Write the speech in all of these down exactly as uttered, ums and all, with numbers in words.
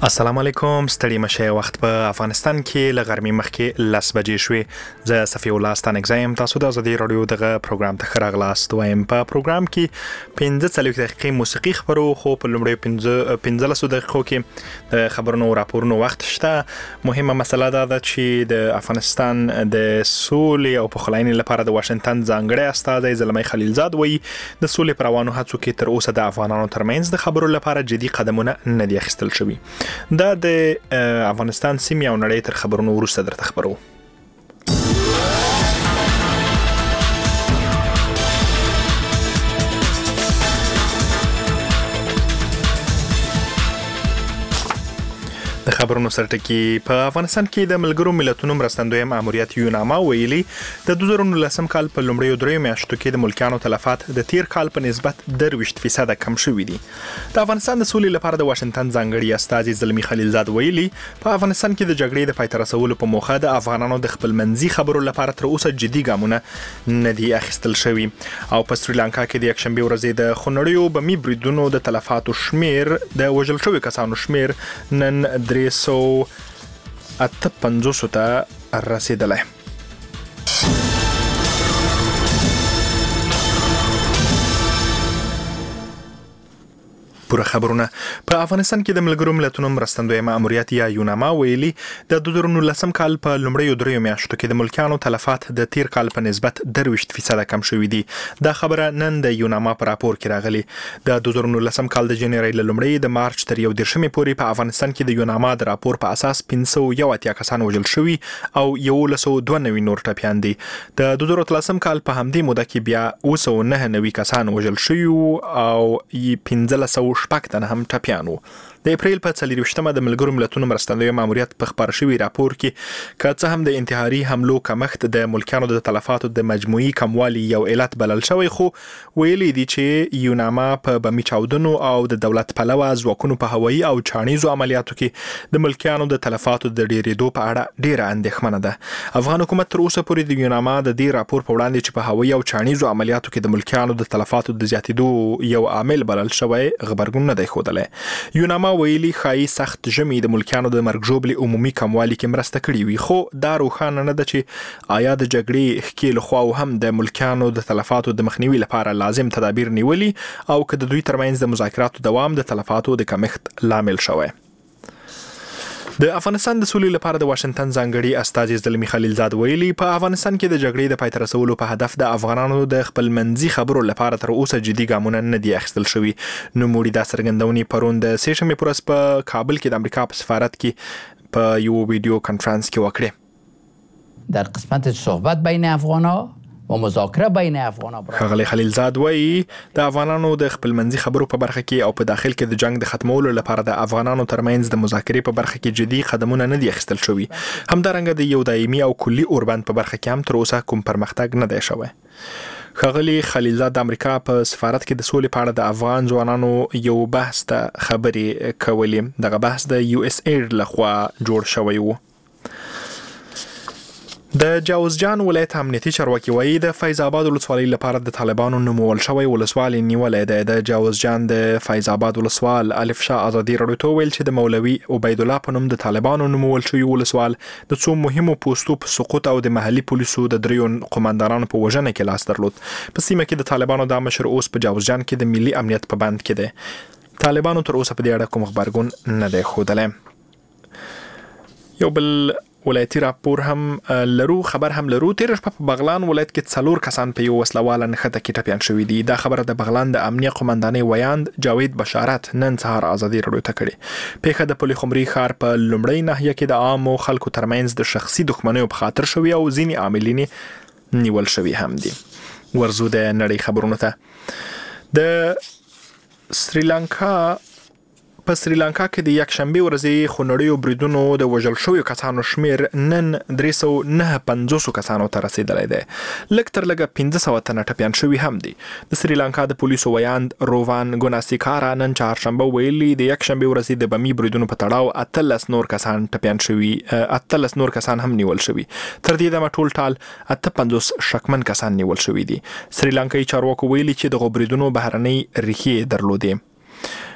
السلام علیکم. ستړي مشه. وخت په افغانستان کې ل غرمې مخکې لس بجې شوې. زه صفی الله ستانګزایم. تاسو د ازادي رادیو دغه پروګرام ته خراغلاست. وایم په پروګرام کې پنځه څلوېښت دقیقې موسیقي خبرو، خو په لومړی پنځه پنځلس دقیقو کې د خبرونو او راپورونو وخت شته. مهمه مسله دا ده چې د افغانستان د سولې او پخلاینې لپاره د واشنگټن ځانګړی استازی زلمی خلیلزاد وایي د سولې پر روانو هڅو کې تر اوسه د افغانانو ترمنځ د خبرو لپاره جدي قدمونه نه دي اخیستل شوي. دا د افغانستان سیمې او نړۍ تر خبرونو وروسته درته خبرو. د خبرونو سرټکی په افغانستان کې د ملګرو ملتونو مرستندوی ماموریت یوناما ویلي د دوه زره نولسم کال په لومړیو دریو میاشتو کې د ملکیانو تلفات د تیر کال په نسبت درویشت فیصد کم شوي دي. د افغانستان د سولې لپاره د واشنگټن ځانګړي استازي زلمی خلیلزاد ویلي په افغانستان کې د جګړې د پای ته رسولو په موخه د افغانانو د خپلمنځي خبرو لپاره تر اوسه جدي ګامونه نه دي اخیستل شوي. او په سریلانکا کې د یکشنبه ورځې د خونړیو بمي بریدونو د تلفاتو شمیر د وژل شوي کسانو شمیر نن درې سوه اته پنځوس ته رسیدلی. پوره خبرونه. په افغانستان کې د ملګرو ملتونو مرستندوی ماموریت یا یوناما ویلي د دوه زره نولسم کال په لومړیو دریو میاشتو کې د ملکیانو تلفات د تیر کال په نسبت درویشت فیصد کم شوي دي. دا خبره نن د یوناما په راپور کې راغلي. د دوه زره نولسم کال د جنوري له لومړۍ د مارچ تر یو دېرشمې پورې په افغانستان کې د یوناما د راپور په اساس پنځه سوه یو اتیا کسان وژل شوي او یولس سوه دوه نوي نور ټپیان دي. د دوه زره اتلسم کال په همدې موده کې بیا اوه سوه نهه نوي کسان وژل شوي او پنځلس سوه شپږ تنه هم ټپیان وو. د اپریل په څلرویشتمه د ملګرو ملتونو مرستندوی ماموریت په خبر شوي راپور کې که څه هم د انتحاري حملو کمښت د ملکیانو د تلفاتو د مجموعي کموالي یو علت بلل شوی، خو ویلي دي چې یوناما په بمي چاودنو او د دولت پلوه ځواکونو په هوایي او چاڼیزو عملیاتو کې د ملکیانو د تلفاتو د ډیرېدو په اړه ډیره اندېښمنه ده. افغان حکومت تر اوسه پورې د یوناما د دې راپور په وړاندې چې په هوایي او چاڼیزو عملیاتو کې د ملکیانو د تلفاتو د زیاتېدو یو عامل بلل شوی غبرګون نه دی ښودلی. یوناما ویلي ښایي سخت ژمي د ملکیانو د مرګ ژوبلې عمومي کموالي کې مرسته کړې وي، خو دا روښانه نه ده چې آیا د جګړې ښکې له خواو هم د ملکیانو د تلفاتو د مخنیوي لپاره لازم تدابیر نیولي او که د دوی ترمنځ د مذاکراتو دوام د تلفاتو د کمښت لامل شوی. د افغانستان د سولې لپاره د واشنگټن ځانګړي استازي زلمی خلیلزاد ویلي په افغانستان کې د جګړې د پای ته رسولو په هدف د افغانانو د خپلمنځي خبرو لپاره تر اوسه جدي ګامونه نه دي اخیستل شوي. نوموړي دا څرګندونې پرون د سې شنبې په ورځ په کابل کې د امریکا په سفارت کې په یو ویډیو کانفرنس کې وکړې. در قسمت صحبت بین افغان‌ها و مذاکره بین افغان‌ها ښاغلی خلیلزاد وایي د افغانانو د خپلمنځي خبرو په برخه کې او په داخل کې د جنگ د ختمولو لپاره د افغانانو ترمنځ د مذاکرې په برخه کې جدي قدمونه نه دي اخیستل شوي. همدارنګه د یو دایمي او کلي اوربند په برخه کې هم تر اوسه کوم پرمختګ نه دی شوی. ښاغلی خلیلزاد د امریکا په سفارت کې د سولې په اړه د افغان ځوانانو یو بحث ته خبرې کولې. دغه بحث د یو اس اید لخوا جوړ شوی و. د جاوزجان ولایت امنیتي چارواکي وایي د فیض آباد ولسوالۍ لپاره د طالبانو نومول شوی ولسوالۍ نیولې ده. د جاوزجان د فیض آباد ولسوال الف شاه ازادي راډیو ته ویل چې د مولوي عبید الله په نوم د طالبانو نومول شوی ولسوال د څو مهمو پوستو په سقوط او د محلي پولیسو د دریو قومندانانو په وژنه کې لاس درلود. په سیمه کې د طالبانو د مشر اوس په جاوزجان کې د ملي امنیت په بند کې دی. طالبانو تر اوسه په دې اړه کوم خبرګون نه دی ښودلی. یو بل ولایتي راپور هم لرو خبر هم لرو. تیر شپه په بغلان ولایت کې څلور کسان په یو وسلواله نښته کې ټپیان شوي دي. دا خبره د بغلان د امنیه قومندانۍ ویاند جاوید بشارت نن سهار ازادي راډیو ته کړې. پیښه د پل خمري ښار په لومړۍ ناحیه کې د عامو خلکو ترمنځ د شخصي دښمنیو په خاطر شوي او ځینې عاملین نیول شوي هم دي. ورزو د نړۍ خبرونو ته. د سریلانکا په سریلانکا کې د یکشنبه ورځې خونړیو بریدونو د وژل شویو کسانو شمیر نن درې سوه نه پنځوس کسانو ته رسیدلی دی. لږ تر لږه پنځه سوه تنه ټپیان شوي هم دي. د سریلانکا د پولیسو ویاند رووان ګوناسیکارا نن چهارشنبه ویلي د یکشنبه ورځې د بمي بریدونو په تړاو اتلس نور کسان ټپیان شوي اتلس نور کسان هم نیول شوي. تر دې دمه ټول ټال اته پنځوس شکمن کسان نیول شوي دي. سریلانکایي چارواکو ویلي چې د بریدونو بهرنۍ ریښې درلودې.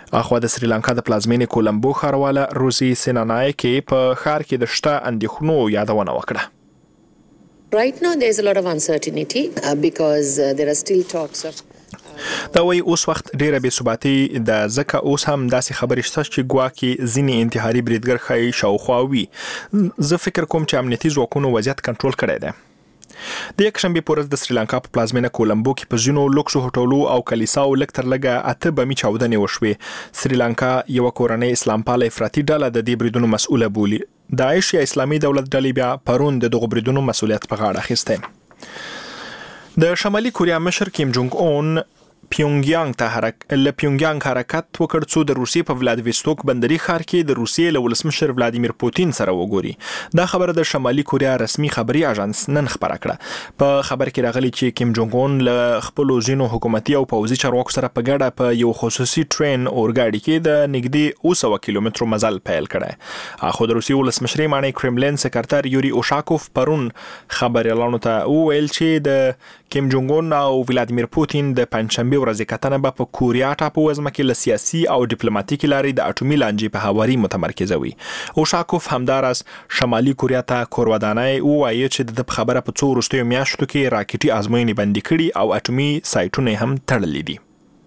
اخوا د سریلانکا د پلازمینې کولمبو ښارواله روزي سینانایکي په ښار کې د شته اندېښنو یادونه وکړه. Right now there is a lot of uncertainty uh, because uh, there are still talks of دا وایي اوس وخت ډیره بې ثباتي د ځکه اوس هم داسې خبرې شته چې ګواکې ځینې انتحاري بریدګر ښایي شاوخوا وي. زه فکر کوم چې امنیتي ځواکونو وضعیت کنټرول کړی دی. د یکشنبې په ورځ د سریلانکا په پلازمینه کولمبو کې په ځینو لوکسو هوټلو او کلیساو لږ تر لږه اته بمي چاودنې وشوې. سریلانکا یو کورنۍ اسلام پاله افراطي ډله د دې بریدونو مسؤله بولي. داعش یا اسلامي دولت ډلې بیا پرون د دغو بریدونو مسؤلیت په غاړه اخیستی. د شمالي کوریا مشر کیم جونګ اون پیونګیانګ ته حرکت ل پیونګیانګ حرکت وکړ څو د روسیې په ولادیوستوک بندري ښار کې د روسیې له ولسمشر ولادیمیر پوتین سره وګوري. دا خبره د شمالي کوریا رسمي خبري اژانس نن خبره کړه. په خبر کې راغلي چې کیم جونګ اون له خپل ځینو حکومتي او پوځي چارواکو سره په ګډه په یو خصوصي ټرین اورګاډي کې د نږدې اوه سوه کیلومترو مزل پیل کړی. خو د روسیې ولسمشر معنی کرملین سکرټر یوري اوشاکوف پرون خبريالانو ته وویل چې د کیم جونګ اون او ولادیمیر پوتین د پنځشنبه ورځې کتنه به په کوریا ټاپووزمه کې له سیاسي او ډیپلوماټیکي لارې د اټومي لانجې په هواري متمرکزه وي. اوشاکوف همداراز شمالي کوریا ته کورودانای ووایي چې د خبره په څو وروستیو میاشتو کې راکټي ازموینې بندي کړي او اټومي سایټونه هم تړلي دي.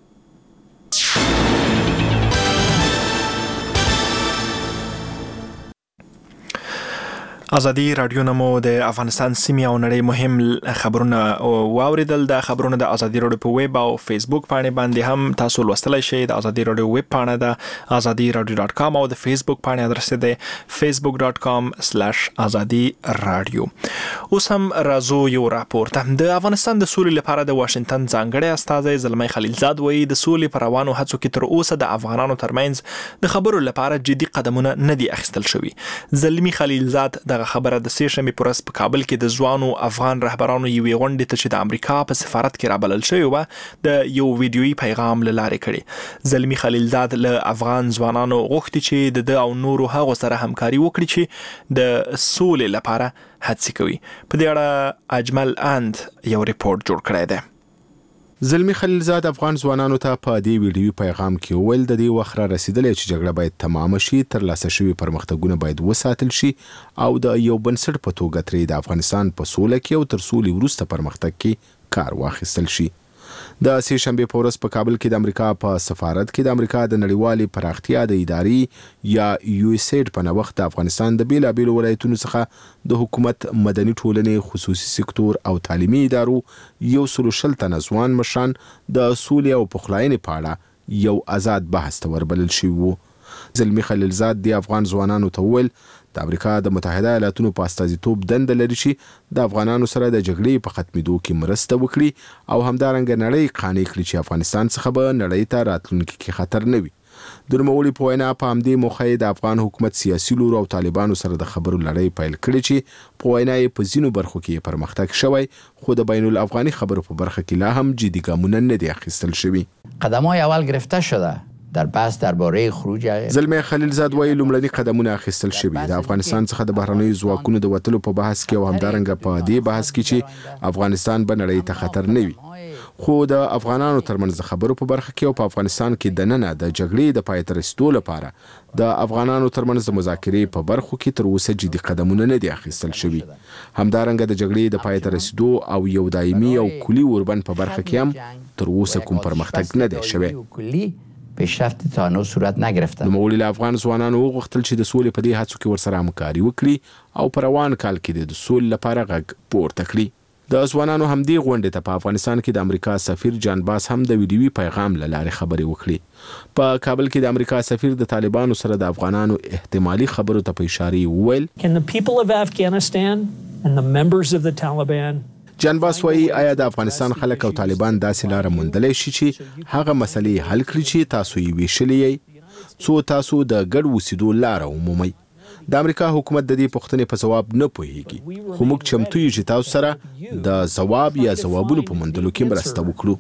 ازادي رادیو نمو د افغانستان سیمې او نړۍ مهم خبرونه واوریدل. د خبرونه د ازادي رادیو په ویب او فیسبوک باندې باندې هم تاسو لوستلای شئ. د ازادي رادیو ویب پاڼه د ازادي رادیو ډاټ کام او د فیسبوک پاڼه ادرس دی فیسبوک ډاټ کام سلیش ازادي رادیو. اوس هم راځو یو راپورټ. د افغانستان د سولې لپاره د واشنگټن ځانګړی استازی زلمی خلیلزاد وایي د سولې پر روانو هڅو کې تر اوسه د افغانانو ترمنځ د خبرو لپاره جدي قدمونه نه دي اخیستل شوي. زلمی خلیلزاد د خبره د سې شنبې په ورځ په کابل کې د ځوانو افغان رهبرانو یوې غونډې ته چې د امریکا په سفارت کې رابلل شوی و د یو ویډیويي پیغام له لارې کړي. زلمی خلیلزاد له افغان ځوانانو غوښتي چې د د او نورو هغو سره همکاري وکړي چې د سولې لپاره هڅې کوي. په دې اړه اجمل اند یو ریپورت جوړ کړی دی. زلمی خلیلزاد افغان ځوانانو ته په دې ویډیوي پیغام کې ویل د دې وخت را رسیدلې چې جګړه باید تمام شي، تر لاسه شوي پرمختګونه باید وساتل شي او د یو بنسټ په توګه ترې د افغانستان په سوله کې او تر سولې وروسته پرمختګ کې کار واخیستل شي. د سې شنبې په ورځ په کابل کې د امریکا په سفارت کې د امریکا د نړیوالې پراختیا د ادارې یا یو اس ایډ په نوښت د افغانستان د بیلابیلو ولایتونو څخه د حکومت، مدني ټولنې، خصوصي سکتور او تعلیمي ادارو یو سلو شل تنه ځوان مشران د سولې او پخلاینې په اړه یو آزاد بحث ته وربلل شوي وو. زلمی خلیلزاد د افغان ځوانانو ته وویل د امریکا د متحده ایالاتونو په استازیتوب دنده لري چې د افغانانو سره د جګړې په ختمېدو کې مرسته وکړي او همدارنګه نړۍ قانع کړي چې افغانستان څخه به نړۍ ته راتلونکي کې خطر نه وي. د نوموړي په وینا په همدې موخه د افغان حکومت سیاسي لور او طالبانو سره د خبرو لړۍ پیل کړې چې په وینا یې په ځینو برخو کې پرمختګ شوی، خو د بین الافغاني خبرو په برخه کې لا هم جدي ګامونه نه دي اخیستل شوي. قدم‌های اول گرفته شده در بحث درباره خروج. زلمی خلیلزاد وایي لومړني قدمونه اخیستل شوي د افغانستان څخه د بهرنیو ځواکونو د وتلو په بحث کې او همدارنګه په دې بحث کې چې افغانستان به نړۍ ته خطر نه وي. خو د افغانانو ترمنځ د خبرو په برخه کې او په افغانستان کې دننه د جګړې د پای ته رسیدو لپاره د افغانانو ترمنځ د مذاکرې په برخو کې تر اوسه جدي قدمونه نه دي اخیستل شوي. همدارنګه د جګړې د پای ته رسیدو او یو دایمي او کلي اوربند په برخه کې هم تر اوسه کوم پرمختګ نه دی شوی. پیشرفت تا هنوز صورت نگرفته. نوموړي له افغان ځوانانو وغوښتل چې د سولې په دې هڅو کې ورسره همکاري وکړي او په روان کال کې د سولې لپاره غږ پورته کړي. د ځوانانو همدې غونډې ته په افغانستان کې د امریکا سفیر جان باس هم د ویډیوي پیغام له لارې خبرې وکړي. په کابل کې د امریکا سفیر د طالبانو سره د افغانانو احتمالي خبرو ته په اشاره وویل Can the people of Afghanistan and the members of the Taliban جان باس وایي آیا د افغانستان خلک او طالبان داسې لاره موندلی شي چې هغه مسلې حل کړي چې تاسو یې ویشلې یې، څو تاسو د ګډ اوسېدو لاره ومومئ. د امریکا حکومت د دې پوښتنې په ځواب نه پوهیږي، خو موږ چمتو یو چې تاسو سره د ځواب یا ځوابونو په موندلو کې مرسته وکړو.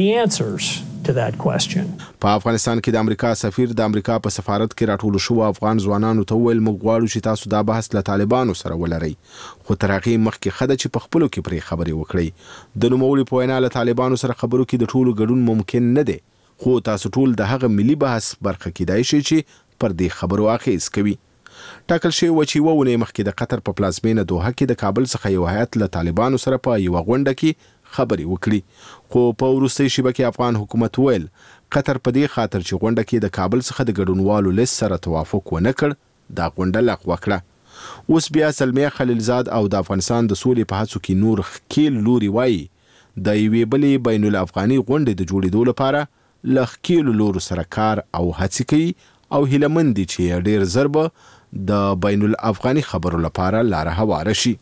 په افغانستان کې د امریکا سفیر د امریکا په سفارت کې راټول شو افغان ځوانانو ته ویل موږ غواړو چې تاسو دا بحث له طالبانو سره ولرئ، خو تر هغې مخکې ښه ده چې په خپلو کې پرې خبرې وکړئ. د نوموړي په وینا له طالبانو سره خبرو کې د ټولو ګډون ممکن نه دی، خو تاسو ټول د هغه ملي بحث برخه کیدای شي چې پر دې خبرو اخیز کوي. ټاکل شوی و چې وونه مخکې د قطر په پلازمینه دوحه کې د کابل څخه یو هیات له طالبانو سره په یو غونډه کې خبرې وکړي، خو په وروستۍ شیبه کې افغان حکومت ویل قطر په دې خاطر چې غونډه کې د کابل څخه د ګډونوالو لیست سره توافق ونه کړ دا غونډه لغوه کړه. اوس بیا زلمی خلیلزاد او د افغانستان د سولې په هڅو کې نور خکیل لوري وایي د یوې بلې بین الافغاني غونډې د جوړېدو لپاره له خکیلو لورو سره کار او هڅې کوي او هیلهمند دي چې ډېر ژر به د بین الافغاني خبرو لپاره لاره هواره شي.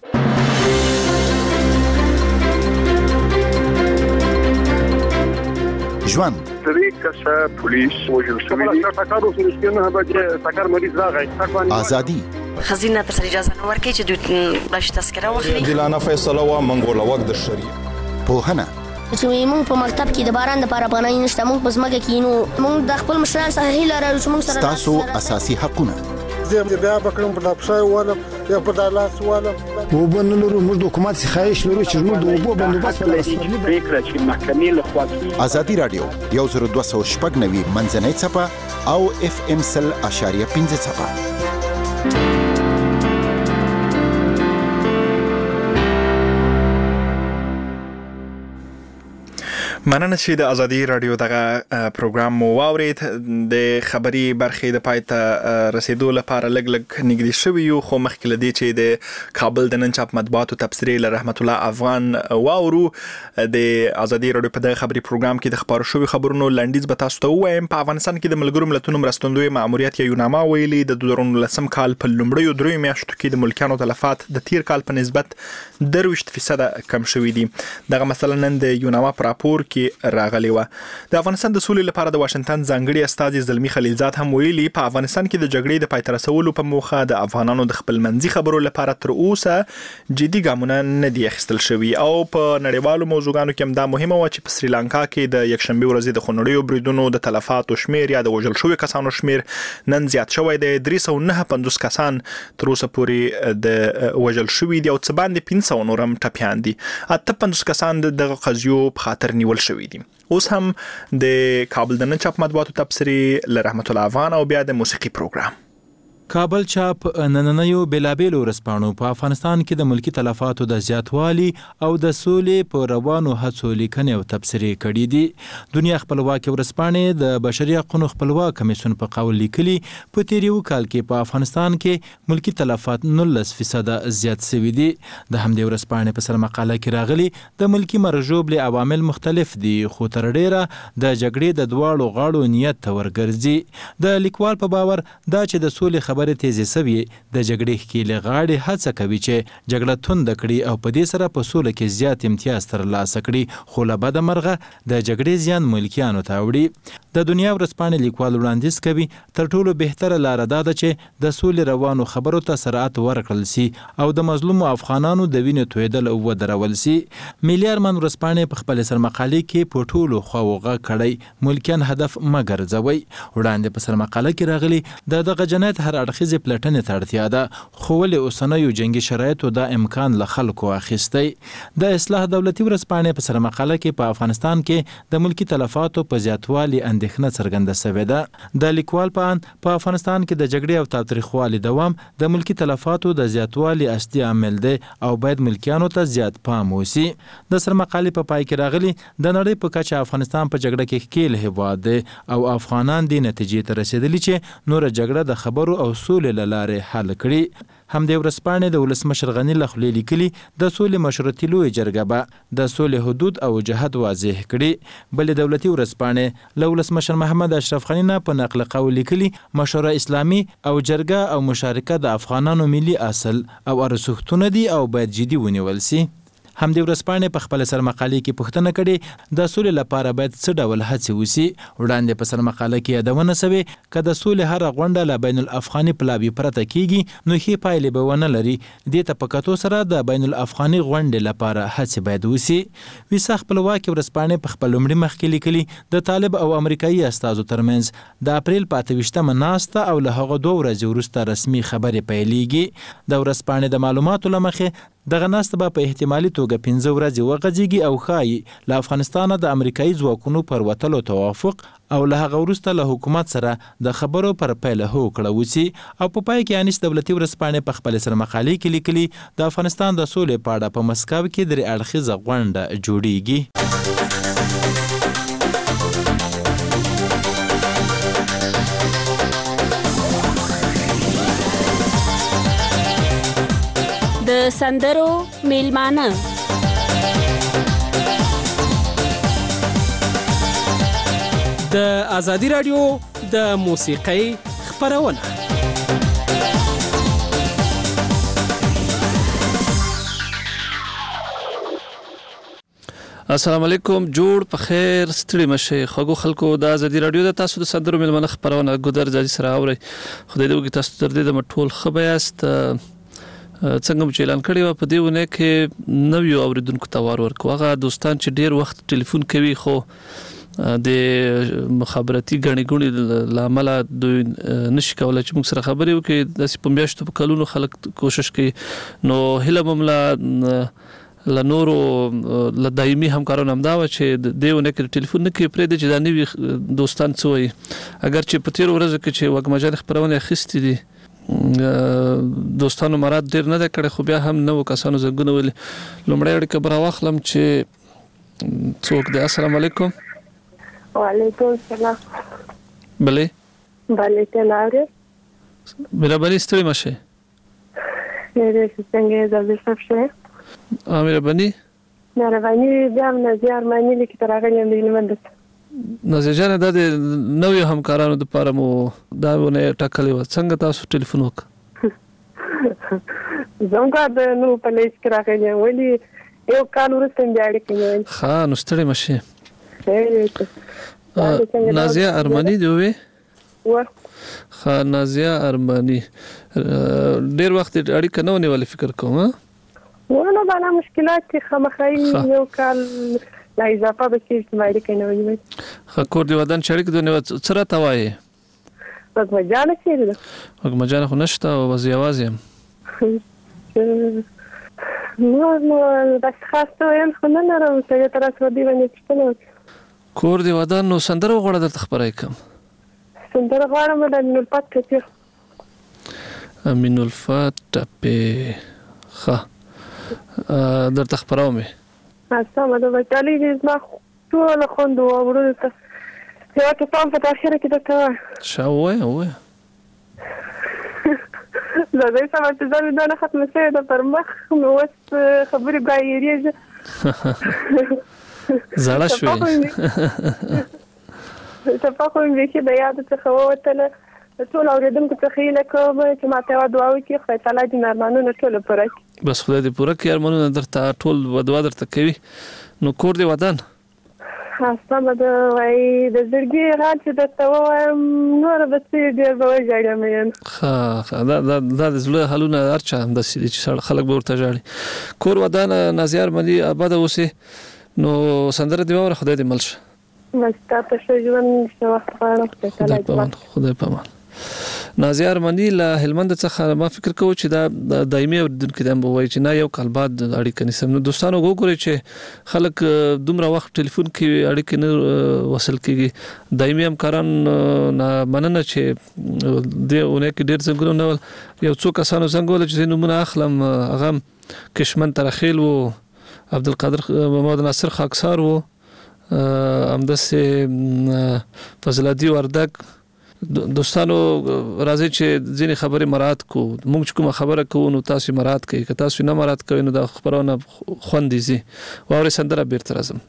ژوند درې کسه پولیس وژل شوي دي. ټکر اوس نشته نه به ټکر مریض راغی. ازادي خزینه تر اجازه نه ورکړي چې دوی باش تذکره واخلي. دلانه فیصله وا منګول وخت د شریعه پوهنه چې موږ په مکتب کې د باران د لپاره پناه نشته، موږ په ځمکه کې نو موږ د خپل مشران سره هیله لرو چې موږ سره تاسو اساسي حقونه زه بیا بکرم په دپسای ولم یا په دالاس ولم وبن لرو موږ د حکومت څخه خواهش لرو چې موږ د اوبو بندوبست په لاس ورني فکر چې محکمې له خوا ازادي رادیو یو زر دوه سوه شپږ نوي منځنۍ څپه او اف ام سل اشاریه پنځه څپه. مننه چې د ازادي رادیو دغه پروګرام مو واورید. د خبري برخې د پای ته رسیدو لپاره لګ لګ نږدې شوي یو، خو مخکې له دې چې د کابل د نن چاپ مطبوعاتو تبصرې له رحمت الله افغان واورو، د ازادي رادیو په دغه خبري پروګرام کې د خبرو شوي خبرونو لنډیز به تاسو ته ووایم. په افغانستان کې د ملګرو ملتونو مرستندوی ماموریت یا یوناما ویلي د دوه زره نولسم کال په لومړیو دریو میاشتو کې د ملکیانو تلفات د تیر کال په نسبت درویشت فیصد کم شوي دي. دغه مثلا نن د یوناما په راپور کې راغلی و. د افغانستان د سولې لپاره د واشنگټن ځانګړي استازي زلمی خلیلزاد هم ویلي په افغانستان کې د جګړې د پای ته رسولو په موخه د افغانانو د خپلمنځي خبرو لپاره تر اوسه جدي ګامونه نه دي اخیستل شوي. او په نړیوالو موضوعاتو کې هم دا مهمه و چې په سریلانکا کې د یکشنبه ورځې د خونړیو بریدونو د تلفاتو شمیر یا د وژل شوي کسانو شمیر نن زیات شوی دی. درې سوه نه پنځوس کسان تر اوسه پورې د وژل شوي دي او څه باندې پنځه سوه نور هم ټپیان دي. اته پنځوس کسان دغه قضیو په خاطر نیول شوي دي. اوس هم د کابل د نن چاپ مطبوعاتو تبصرې له رحمت الله افغان او بیا د موسیقي پروګرام. کابل چاپ نننیو بیلابیلو ورځپاڼو په افغانستان کې د ملکی تلفاتو د زیاتوالي او د سولې په روانو هڅو لیکنې او تبصرې کړي دي. دنیا خپلواکي ورځپاڼې د بشري حقوقو خپلواک کمیسیون په قول لیکلي په تیر یو کال کې په افغانستان کې ملکی تلفات نولس فیصد زیات شوي دي. د همدې ورځپاڼې په سر مقاله کې راغلي د ملکی مرجوب له عوامل مختلف دي، خو تر ډیره د جګړې د دواړو غاړو نیت ته ورګرځي. د لیکوال په باور دا چې د سولې خبرې تیزی سوي د جګړې ښکېلې غاړې هڅه کوي چې جګړه توند کړي او په دې سره په سوله کې زیات امتیاز ترلاسه کړي، خو له بده مرغه د جګړې زیان ملکیانو ته وړي. د دنیا ورځپاڼې لیکوال وړاندیز کوي تر ټولو بهتره لاره دا ده چې د سولې روانو خبرو ته سرعت ورکړل سي او د مظلومو افغانانو د وینې تویدل ودرول سي. ملي ارمان ورځپاڼې په خپل سرمقالې کې په ټولو خواو غږ کړی ملکیان هدف مه ګرځوئ. وړاندې په سرمقاله کې راغلي د دغه جنایت هر اړخیزې پلټنې ته اړتیا ده، خو ولې اوسنیو جنګي شرایطو دا امکان له خلکو اخیستی. د اصلاح دولتي ورځپاڼې په سرمقاله کې په افغانستان کې د ملکی تلفاتو په زیاتوالي اندېښنه څرګنده شوې ده. د لیکوال په اند په افغانستان کې د جګړې او تاوتریخوالي دوام د ملکی تلفاتو د زیاتوالي اصلي عامل دی او باید ملکیانو ته زیات پام وشي. د سرمقالې په پای کې راغلي د نړۍ په کچه افغانستان په جګړه کې ښکېل هېواد دی او افغانان دې نتیجې ته رسېدلي چې نوره جګړه د خبرو او سولې له لارې حل کړي. همدې ورځپاڼې د ولسمشر غني له خولې لیکلي د سولې مشروطي لویه جرګه به د سولې حدود او جهت واضح کړي. بلې دولتي ورځپاڼې له ولسمشر محمد اشرف غني نه په نقل قول لیکلي مشوره اسلامي او جرګه او مشارکت د افغانانو ملي اصل او ارزښتونه دي او باید جدي ونیول سي. همدې ورځپاڼې په خپل سرمقالې کې پوښتنه کړې د سولې لپاره باید څه ډول هڅې وشي. وړاندې په سرمقاله کې یادونه شوې که د سولې هره غونډه له بین الافغاني پلابي پرته کیږي نو ښې پایلې به ونه لري. دې ته په کتو سره د بین الافغاني غونډې لپاره هڅې باید وشي. ویسا خپلواکي ورځپاڼې په خپل لومړي مخ کې لیکلي د طالب او امریکایي استازو ترمنځ د اپریل په اته ویشتمه ناسته او له هغه دوه ورځې وروسته رسمي خبرې پیلېږي. د ورځپاڼې د معلوماتو له مخې دغه ناسته به په احتمالي توګه پنځه ورځې وغځېږي او ښایي له افغانستانه د امریکایي ځواکونو پر وتلو توافق او له هغه وروسته له حکومت سره د خبرو پر پیله هوکړه وسي. او په پای کې انیس دولتي ورځپاڼې په خپلې سرمقالې کې لیکلي د افغانستان د سولې په اړه په مسکو کې درې اړخیزه غونډه جوړیږي. د سندرو میلمانه د ازادي رادیو د موسیقۍ خپرونه. السلام علیکم، جوړ په خیر، ستړي مشه خوږو خلکو. د ازادي رادیو د تاسو د سندرو میلمانه خپرونه ګودر ځای سره اوري. خدای دې وکړي تاسو تر دې د ټول ښه بیاست. څنګه مو چې اعلان کړی و په دې ونه کې نویو اوریدونکو ته وار ورکو. هغه دوستان چې ډیر وخت ټلیفون کوي خو د مخابراتي غني غونې لامل دوی نشي کولای چې موږ سره خبرې وکړي. د په میاشتو په کلونو خلک کوشش کوي، نو هله مملا لنورو لدایمي همکارانو هم دا و چې د دیونه کې ټلیفون نه کوي پرې د جداني دوستان څوي. اگر چې په تیر ورځو کې چې وګمجان خبرونه خستې دي دوستانو مراد ډیر نه ده کړي، خو بیا هم نو کسانو زنګونه ولې لومړی اړیکه برا واخلم چې څوک دی. السلام علیکم. وعلیکم السلام. بلې بلې ته لاره مهرباني ستړي مشه. ډېر څنګه زده شپه مهرباني مهرباني بیا نه زیار مانی لیک تر هغه نه ملمند نازیه جان د نوې همکارانو د لپاره مو دا ونه ټاکلې و. څنګه تاسو ټلیفون وک؟ زموږ د نو په لیست کې راغلی ولی یو کال ورسته بیا اړیکې نه ښه نو ستړي مشه. نازیه ارمانی دی وې و ښه نازیه ارمانی ډیر وخت اړیکه نه ونیول فکر کوم. ونه باندې مشکلات کې خامخای یو کال لا اضافه به چې مایل کنه وي. خکور دی ودان شریک دی نو سره توای وګمجانه چیرې ده؟ وګمجانه خو نشته او وز یوازې نو نو بس خاصه یم خو نه لرم چې تر اوسه دی باندې پښتنه کور دی ودان نو سندره غوړه درته خبرای کوم. سندره غواړم د امین الفات ته امین الفات ټپه ښه درته خبروم. سمه ده بچالي دې ما ټول خوند او ورته ته یو څه په تاخير کې ده شاوه وای زه دې سمه ته ځم دا نه ختمه شوی ده پر مخ نو اوس خبرې غایریږي زړه شوې ته په کوم ځای کې د یاد څخه وته ټول اوریدونکو څخه یې کوم چې ما ته دعا وکړي خدای تعالی دې نرمانونه ټول پوره کړي. بس خدای دې پوره کړي ارمانونه درته ټول دعا درته کوي. نو کور دې ودان سمه ده وای د زړګي راځي چې درته وایم نور به څه ډېر به وژاړم یم. ښه دا دا د زړه حالونه هر چا همداسې دي چې خلک به ورته ژاړي. کور ودان نازیه ارمني آباد اوسې نو سندره دې واوره خدای دې مل شه. بس تا په ښه ژوند ښه وخت غواړم. خدای پامان. نازیه ارمني له هلمند څخه ما فکر کوم چې دا دایمي اوریدونکو دم وایي چې نه یو کال بعد اړیکه نیسم. نو دوستانو وګورئ چې خلک دومره وخت ټلیفون کې اړیکه نه وصل کیږي. دایمي همکاران نه مننه چې دونه کې ډیر څنګه نو یو څو کسانو څنګه ول چې نمونه اخلم هغه کشمن ترخیل وو، عبدالقادر محمد ناصر خاکسار وو، همداسې فضلادي وردک. دوستانو راځي چې ځینې خبرې مراد کو موږ چې کومه خبره کوو نو تاسو مراد کوئ که تاسو نه مراد کوئ نو دا خبرونه خوند دي زی واوري سندره بیرته راځم.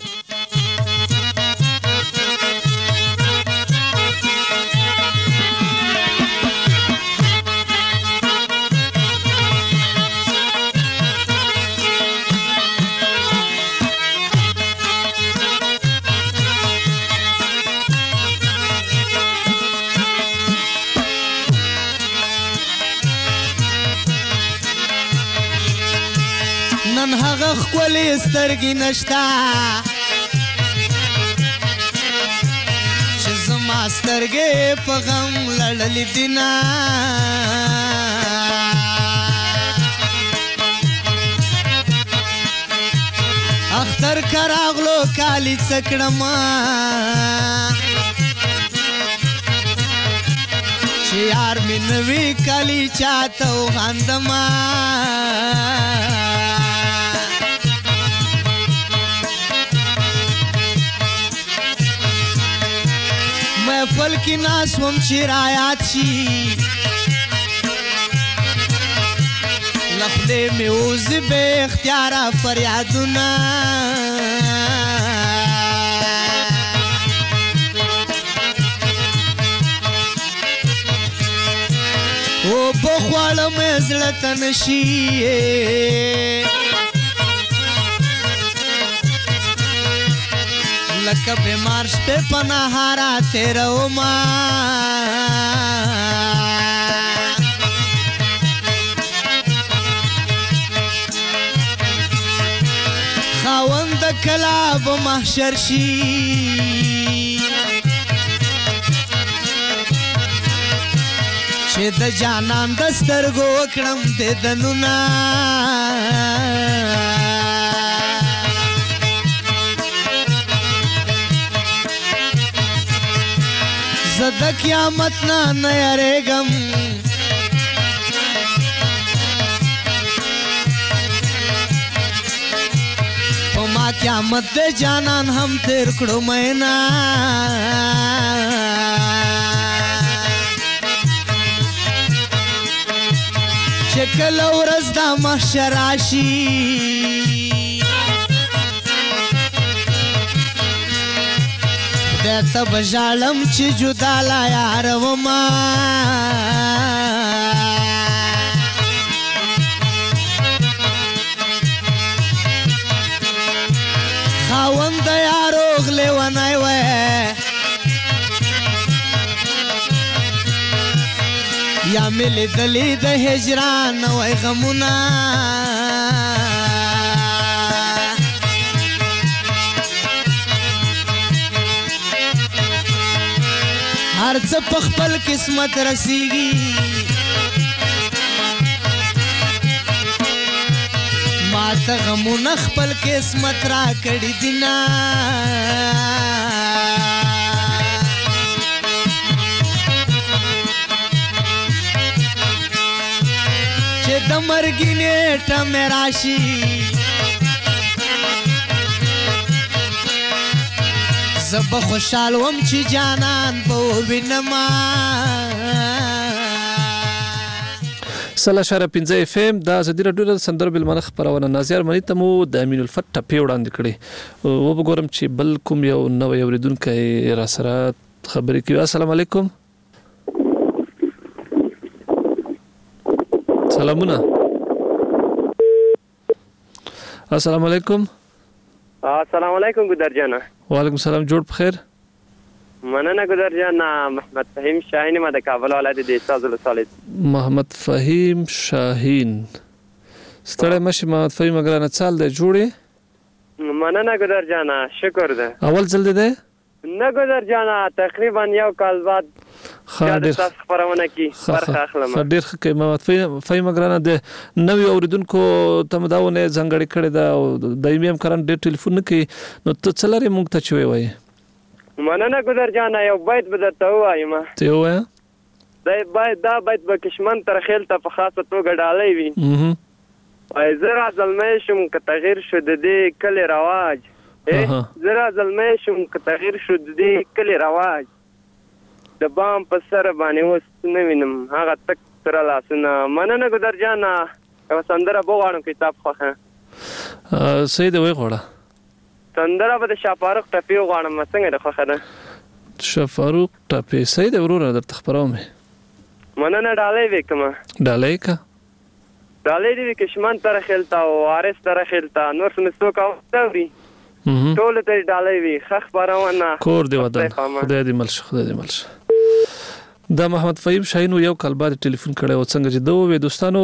نن هغه خپل سترګې نشتا چې زما سترګې په غم لړلې دینا کالی څکړم چې یار مې نوی کالی چاته وغاندم محفل کې ناس وم چې رایات شي لخدې مې اوزي بې اختیاره فریادونه او بخواړه مې زړه ته نشي لکه بیمار شپې په نهاره تېرومه خاوند د کلا به محشر شي چې د جانان د سترګو وکړم دیدنونه زه د قیامت نه نه یریږم په ما قیامت د جانان هم تیر کړو مینا چې کله ورځ د محشر راشي خدای ته به ژاړم چې جدا لا یار وما خاوند د یارو غلی ونی وی یا مې لیدلي د هجران وی غمونه هر څه په خپل قسمت رسیږي ما ته غمونه خپل قسمت را کړي دي نه چې د مرګي نیټه مې راشي زه به خوشحال وم چې جانان به ووینم سل اشاره پنځه اف ام د ازادي راډیو د سندرو بلمنه خبرونه نازیار منی ته مو د امین الفت ټپې وړاندې کړې و وګورم چې بل کوم یو نوې اوریدونکو را سره خبرې کوي. السلام علیکم. سلامونه. السلام علیکم. السلام علیکم ګدر جانا. وعلیکم السلام. جوړ بخیر. مننه ګدر جانا. محمد فهیم شاهین ما د کابل ولایت د استاد الصالح. محمد فهیم شاهین ستړی مشه. محمد فهیم اگر نه چال دی جوړې. مننه ګدر جانا. شکر ده. اول ځل دی نه ګدر جانا تقریبا یو کال بعد خاطر تاسو خبرونه کی برخه اخلم. ډیر ښه. محمد فهیم اگر نه د نوې اوریدونکو تمداونه ځنګړې کړې ده او دایمي هم کران ډیر ټلیفون نه کوي نو ته څلری مونږ ته چوي وای. مننه ګدر جانا. یو بیت به درته وایم. ته وایا. دا بیت دا بیت به کشمن تر خیل ته په خاصه توګه ډالۍ وي. وای زرا زلمې شم که تغییر شو د دې کلی رواج. زرا زلمې شم که تغییر شو د دې کلی رواج د بام په سر باندې اوس نه وینم هغه تک سره لاسونه. مننه ګدر جانا. یو سندره بغواړم کتاب خوښه. صحیح دی وای غواړه. سندره به د شاه فاروق ټپې وغواړم څنګه ده خوښه ده؟ شاه فاروق ټپې صحیح دی وروره درته خبروم. مننه ډالۍ وکړه. ډالۍ کا ډالۍ دې کشمن تر خلتا او وارث تر خلتا نور څه څوک اووري ټول ته ډالۍ وي خخ پرونه کور دی ودان. خدای دې ملش خدای دې ملش. دا محمد فهیم شاهین یو کال بعد ټلیفون کړی او څنګه چې دوه دوستانو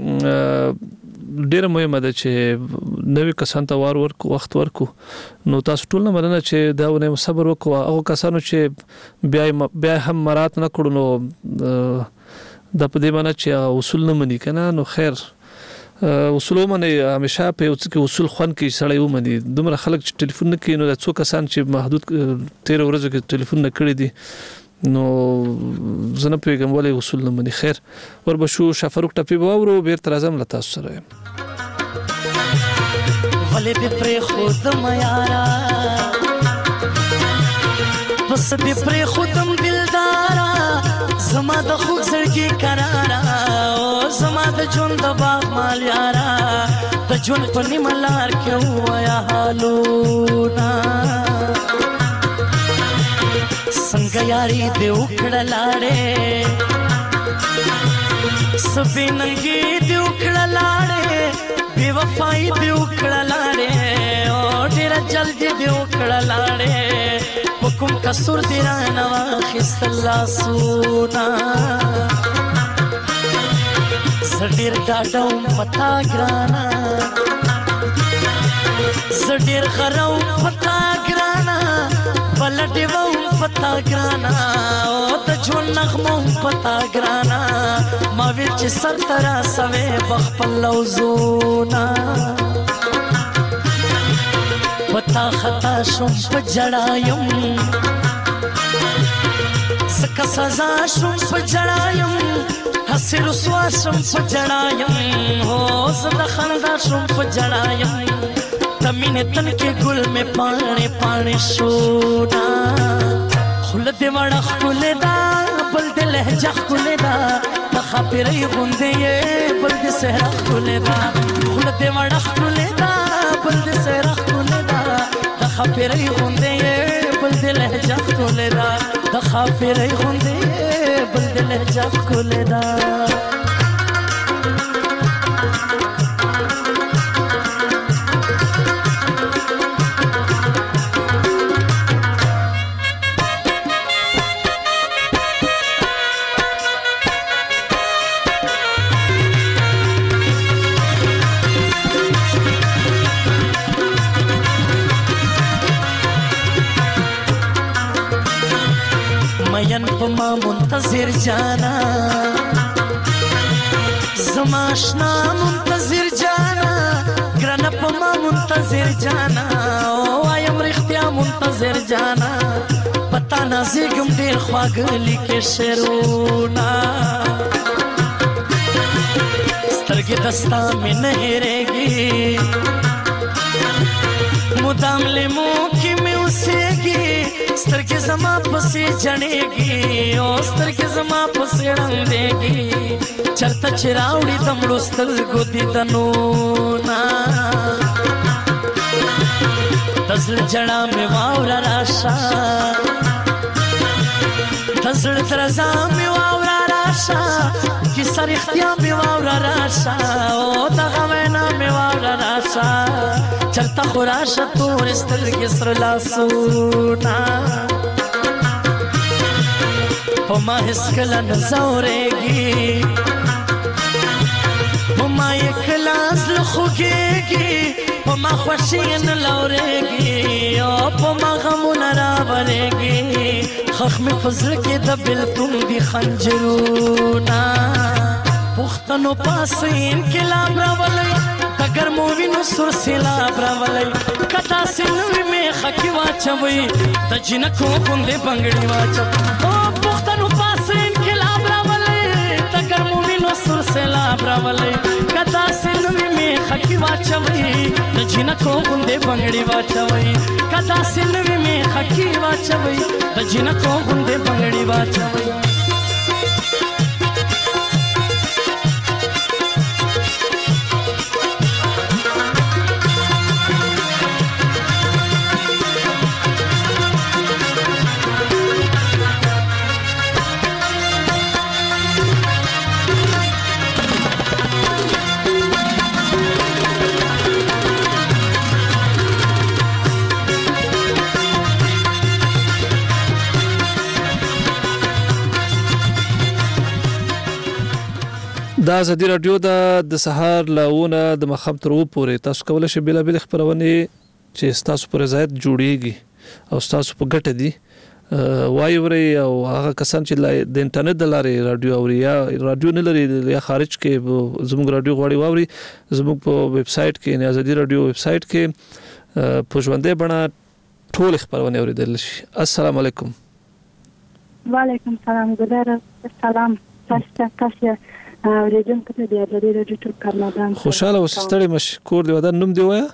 ډیره مهمه ده چې نوې کسان ته وار ورکو وخت ورکو نو تاسو ټول نه مننه چې دا ونه صبر وکړو. هغه کسانو چې بیا بیا هم مرات نه کړو نو د په دې معنی چې اصول نه مني کنه نو خیر اصول باندې همیشه په یو څه کې اصول خوان کې سړی ومني. دومره خلک چې ټلیفون نه کوي نو د څو کسان چې محدود تیر ورځو کې ټلیفون نه کړی دي نو زنه پیغام ولې اصول نه مني. خیر وربشو شفروک ټپی باورو بیر تر اعظم لتا سره ولې به پر خود میارا بس به پر خودم دلدارا زما د خوږ زړګي قرارا او زما د ژوند د باغ مال یارا د ژوند په نیمه لار کې وایا حالونه څنګه یاري دې وکړه لاړې سبې ننګې دې وکړه لاړې بې وفایي دې وکړه لاړې او ډېره جلدي دې وکړه لاړې په کوم قصور دې رانه واخیستل لاسونه زه ډېر ډاډه وم په تا ګرانه زه ډېر غره وم په تا ګرانه پلټې وم په تا ګرانه او د ژوند نغمه وم په تا ګرانه ما ویل چې سر ته راسوې به خپل لوظونه پتا خطا شم په جړا یم څکه سزا شم په جړا یم هسې رسوا شم په جړا یم هو زه د خندا شم په جړا یم د مینې تن کې ګل مې پاڼې پاڼې شونا خوله دې وړه ښکلې ده بل دې لهجه ښکلې ده د ښاپېرۍ غوندې یې بل دې څهره ښکلې ده خوله دې وړه ښکلې ده بل دې څهره ښکلې ده د ښاپېرۍ غوندې یې بل دې لهجه ښکلې ده د ښاپېرۍ غوندې یې بل دې لهجه ښکلې ده مین په ما منتظر جانا زما آشنا منتظر جانا ګرانه په ما منتظر جانا او وایم رښتیا منتظر جانا پتا نازېږم ډېر خواږه لیکې شعرونه سترګې د ستا مې نه هېرېږي مدام لیمو کې مې اوسېږي سترګې زما پسې جڼېږي او سترګې زما پسې ړندېږي چرته چې راوړي د مړو سترګو دیدنونه د زړه جړا مې واوره راشه د زړه درزا مې واوره راشه کیسه رښتیا مې واوره راشه او دغه وینا مې واوره راشه چرته خو راشه تورې سترګې سره لاسونه په ما هېڅکله نه ځورېږي په ما یې کله زړه خوږېږي په ما خوښي یې نه لورېږي او په ما غمونه راورېږي خښ مې په زړه کې د بېلتون دي خنجرونه پښتنو پاسې انقلاب راولی د ګرمو وینو سور سیلاب راولی که داسې نه وي میخه کې واچوئ د جینکو غوندې بنګړي واچوئ او پښتنو پاسې انقلاب راولی د ګرمو وینو سور سیلاب راولی که داسې نه وي میخه کې واچوئ د جینکو غوندې بنګړي واچوئ که داسې نه وي میخه کې واچوئ د جینکو غوندې بنګړي واچوئ دا ازادي رادیو د سهار لاونه د مخام تر و پورې تاسو کولای شئ بلا بل خبرونه چې تاسو پر رضایت جوړیږي او تاسو په ګټه دي وای وري او هغه کسان چې د انټرنیټ د لارې رادیو اوري یا رادیو نه لري یا خارج کې زموږ رادیو غواړي واوري زموږ په ویب سټ کې ازادي رادیو ویب سټ کې په ژوندۍ بڼه ټول خبرونه اوریدل شي. السلام علیکم. وعلیکم السلام. ګلاره سلام تاسو تاسو اوریدونکو ته د ازادي رادیو ټول کارمندان خوشاله اوس ستړي مش کور دی ودان نوم دی وایا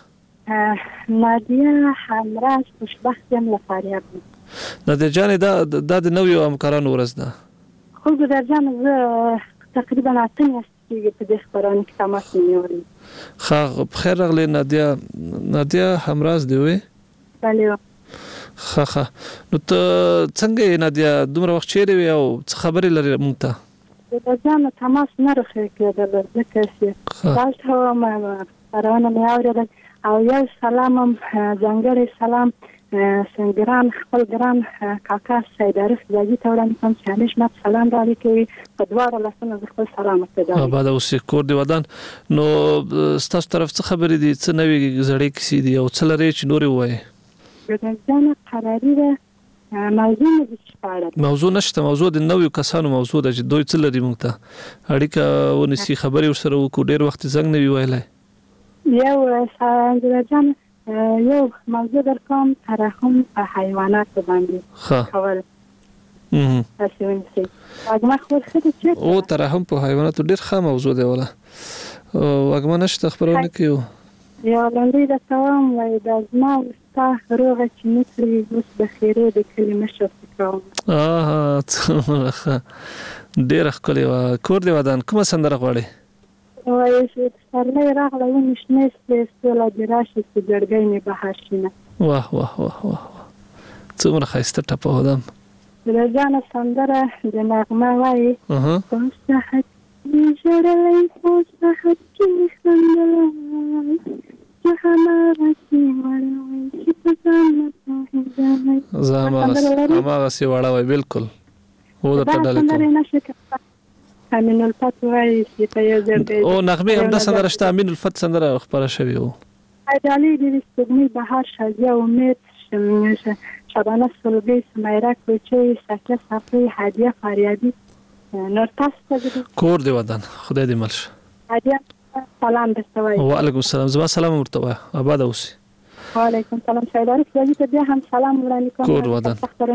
نادیه حمراز خوشبخت یم لفاریاب. نادیه جان دا د نویو همکارانو ورځ ده. خو ګلاره جان زه تقریبا اته میاشتې په دې خبرونه کې تماس نیولم. خا بخیر راغلی نادیه. نادیه حمراز دی وې؟ بله. خا خا نو ته څنګه نادیه دومره وخت چیرې وې او څه خبرې لري مونږ ته؟ ګلاره جان تماس نه راخې کېدل ځکه چې دلته ما خبرونه مې اورېدل او یو سلام هم ځانګړی سلام څنګهران خپل ګران کاکا سید عارف زاګي ته وړاندې کوم چې همیش ماته سلام را لیکوي په دواړو لاسونو زه خپل سلام ورته کوم. آباد اوسې کور دی ودان. نو ستاسو طرف څه خبرې دي څه نوې زړې کیسې دي او څه لري چې نورې ووایې؟ ګلجانه قراري ده موضوع نه دي چې په اړه موضوع نشته. موضوع د نویو کسانو موضوع ده چې دوی څه لري مونږ ته اړیکه ونیسي خبرې ورسره وکړو. ډېر وخت زنګ نه وي ویلی. یو ګلجانه یو موضوع در کوم ترحم په حیواناتو باندې کول. اها تاسو ونیسئ. واګما خو څه دي او ترحم په حیواناتو ډېر ښه موضوع دی ولا واګما نشته خبرونه کیو. یو لاندې د توام وای د زما ستا روغه چې نکړي اوس د خیرې د کلمه شفت کوم. اه څه ډېر ښکلی و. کور دی ودان کومه سندره غواړي؟ وای چې سرلې راغله و نشنه ستوله د راشي چې جړګې نه بهر شینه. واه واه واه واه څومره ښایسته ټپه ودان. ګلجانه سندره د نغمه وای اها په صحت کې جړلې په صحت کې خندلای چې هماره کې وړوي چې په ځان نه زما هغه سی وړوي بالکل هو د ټډل امین الفت وای چې په یو ځل دی او نغمه هم د سندره شته. امین الفت سندره خبره شوی و. ایدالی د سپوږمۍ بهار شازیه امید شمنشه شبانه سلوګي سمیرا کوچي سکه صفي هدیه فریادي نور تاسو ته کور دی ودان خدای دې ملش. هدیه سلام درته وای. وعلیکم السلام. زما سلام ورته وای. آباد اوسې. وعلیکم السلام. سید عارف زاګي ته بیا هم سلام وړاندې کوم. کور ودان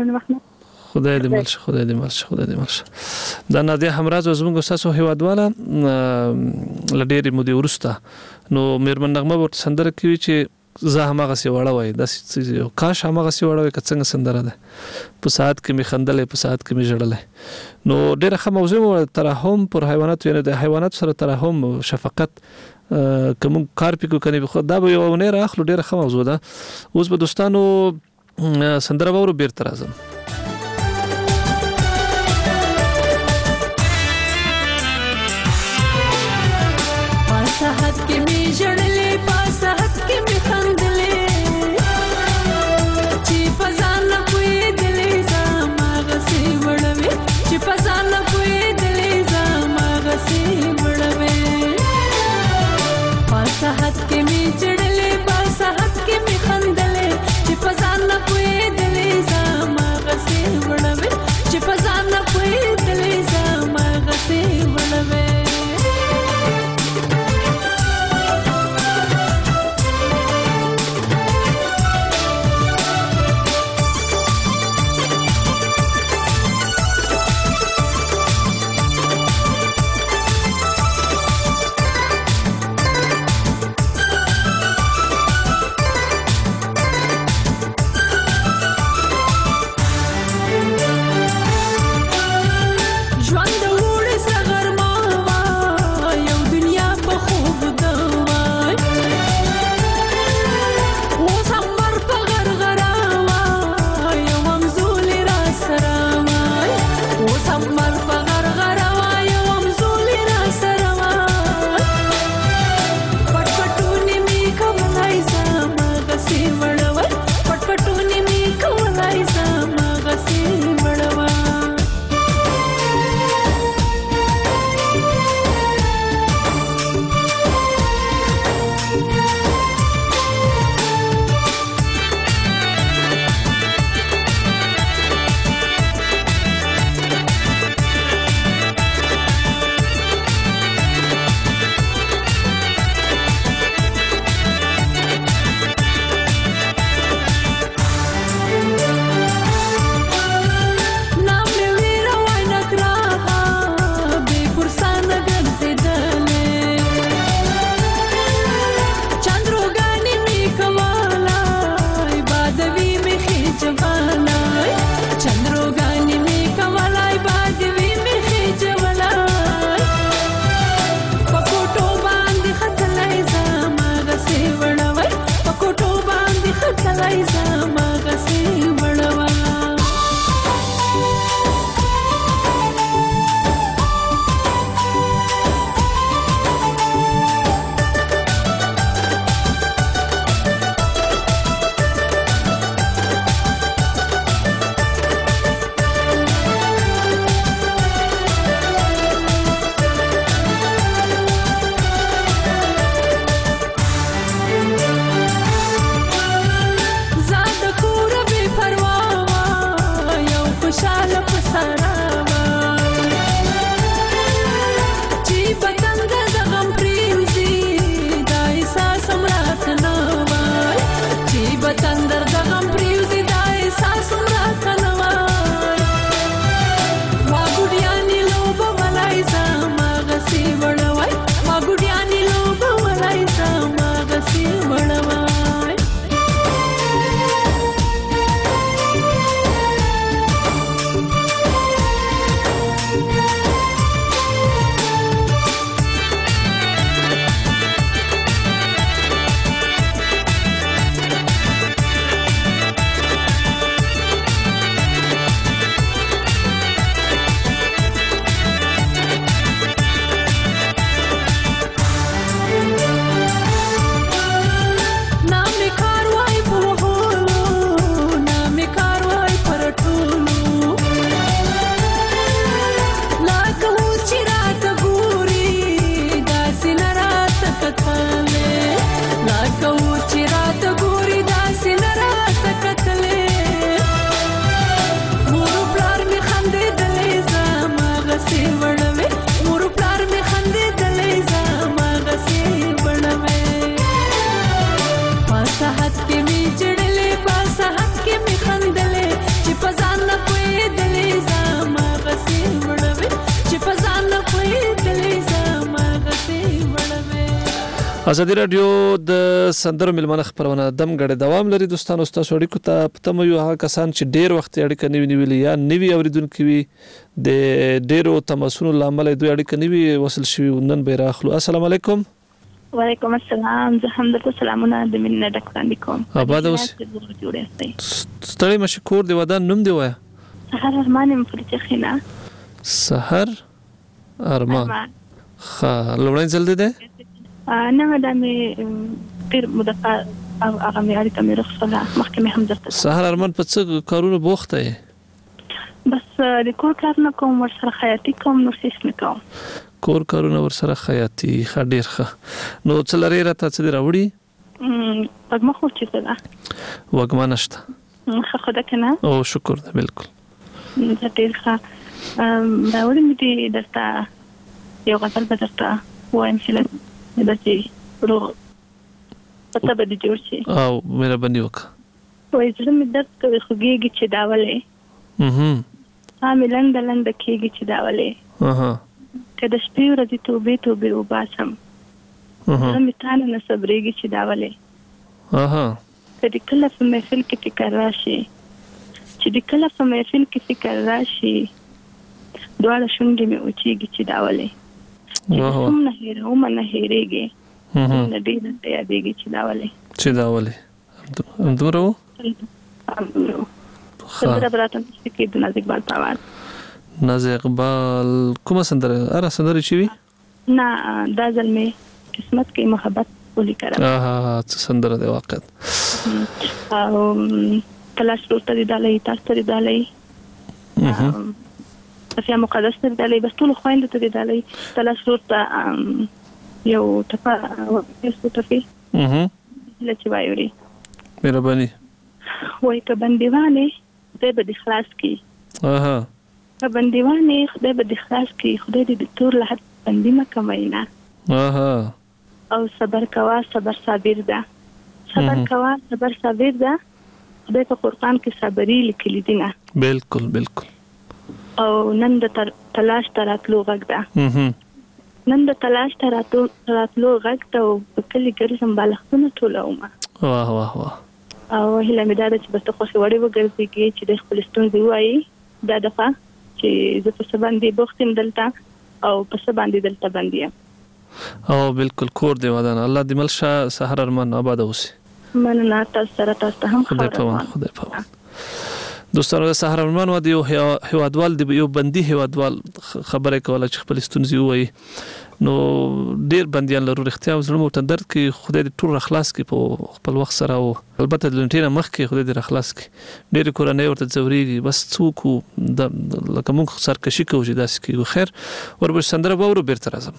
خدای دې ملش خدای دې ملش خدای دې ملش. دا نادیه حمراز زموږ استاد هیوادواله لډېرې مودې وروسته نو میرمن نغمه ورته سندره کوي چې زه هماغه سی وړه وای داسې کاش هماغه سی وړه وای که څنګه سندره ده په ساعت کې مې خندلې په ساعت کې مې ژړلې. نو ډېره ښه موضوع ترحم پر حیواناتو یعنې د حیواناتو سره ترحم شفقت کوم کار پکې کني خو دا به یو نه راخلو. ډېره ښه موضوع ده. اوس به دوستانو سندره وورو بیرته راځم. صحت کې می جړلې په صحت کې می خندلې چې پزان کوی دلې زما غسي وړوي چې پزان کوی دلې زما غسي وړوي په صحت کې می جړلې په صحت کې می خندلې چې پزان کوی دلې زما ازادي رادیو د سندرو ملمنه خبرونه دم غړې دوام لري دوستانو. تاسو اړیکو ته پته مو یو هغه کسان چې ډیر وخت اړیکه نیوي نیولې یا نیوي اوریدونکو وي د ډیرو تماسونو لامل دوی اړیکه نیوي وصل شوی نن به راخلو. السلام علیکم. وعلیکم السلام. زه هم د سلامونه د مننه ډکړاندې کوم. آباد اوس ستړي مشکور دی ودان نوم دی وایا. سحر ارمان مفرچ خینا. سحر ارمان خا لوړین زل دی نه دا مې ډیر مدفع او هغه مې اړیکه مې رخصله مخکې مې هم درته. سحر ارمان په څه کارونه بوخته یې؟ بس د کور کار نه کوم، ورسره خیاطي کوم، نور څه نه کوم. کور کارونه ورسره خیاطي ښه ډیر ښه. نو څه لري راته څه دی راوړي؟ وږمه خو چې ده وږمه نشته. ښه خدا کنه. او شکر ده بالکل. زه ډیر ښه راوړم دې درته یو غزل به درته وایم چې داسې روغ پته به دې جوړ شي. او مهرباني وکړه. وایي زړه مې درد کوي خوږېږي چې دا ولې ها مې لنډه لنډه کېږي چې دا ولې که د شپې ورځې توبې توبې وباسم زړه مې تا نه نه صبرېږي چې دا ولې که د کله په محفل کې فکر راشي چې د کله په محفل کې فکر راشي دواړه شونډې مې وچېږي چې دا ولې هم نه هیروم نه هیریږي نه ډېر ته یادېږي چې دا ولې چې دا ولې همدومره و. سندره به راته نشته کې د ناز اقبال په اواز. ناز اقبال کومه سندره؟ هره سندره چې وي نه دا ځل مې قسمت کې محبت ولیکله. آها څه سندره دی واقعا. او تلاش ورته دی ډالۍ تاسو ته دی ډالۍ صفیه مقدس ته ډالۍ بس ټول خويندو ته ډالۍ تلاش ورته یو ټپه یو ټپه لچ وایوري مهرباني وای که بندیوانه خدای به د خلاص کی. اها که بندیوانه خدای به د خلاص کی، خدای دې د تور لحد بندي مکماینا. اها او صبر کوا صبر صابر ده، صبر کوا صبر صابر ده. خدای په قرآن کې صبري لیکلي دي نه. بالکل بالکل. او نن د تلاش تراتلو غږ ده، نن د تلاش تراتلو غږ ته په کلی ګرځم بالښتونه ټولوم. واه واه واه. او هیله مې دا ده چې بس ته خوښې وړې وګرځېږي چې د خپل ستونزې ووایي دا دفعه چې زه په څه باندې بوخت یم دلته او په څه باندې دلته بند یم. او بالکل کور دی ودان الله دې ملشه سحر ارمان آباد اوسي. مننه تاسو سره تاسو ته هم خدای پامان خدای پامان. دوستانو د سحر ارمان و دی هیوادوال دی یو بندي هیوادوال خبره کوله چې خپل ستونزې وایي. نو ډیر بنديان لرو اختیار زړه مو تندر کې خدای دې ټول اخلاص کې په خپل وخت سره او البته د لنټینه مخ کې خدای دې اخلاص کې ډیر کورنۍ ورته ضروري بس څوک د لکه موږ سرکشي کوو چې داسې کې خیر وربه سندره وورو بیرته راځم.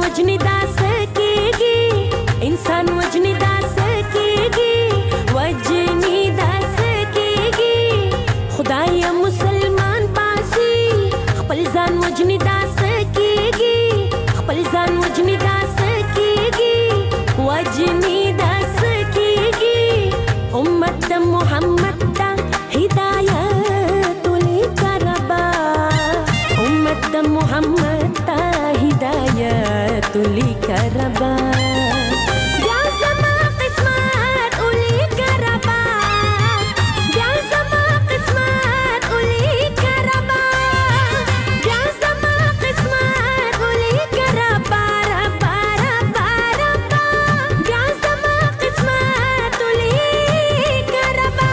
وجنی داس کېږي انسان وجنی داس کېږي وجنی داس کېږي خدای مسلمان پاسي خپل ځان وجنی داس کېږي خپل ځان وجنی داس کېږي وجنی داس کېږي امت محمد ته هدایت لیکربا امت محمد ته هدایت لیکربا بیا زما قسمت لیکربا بیا زما قسمت لیکربا بیا زما قسمت لیکربا ربا ربا ربا بیا زما قسمت لیکربا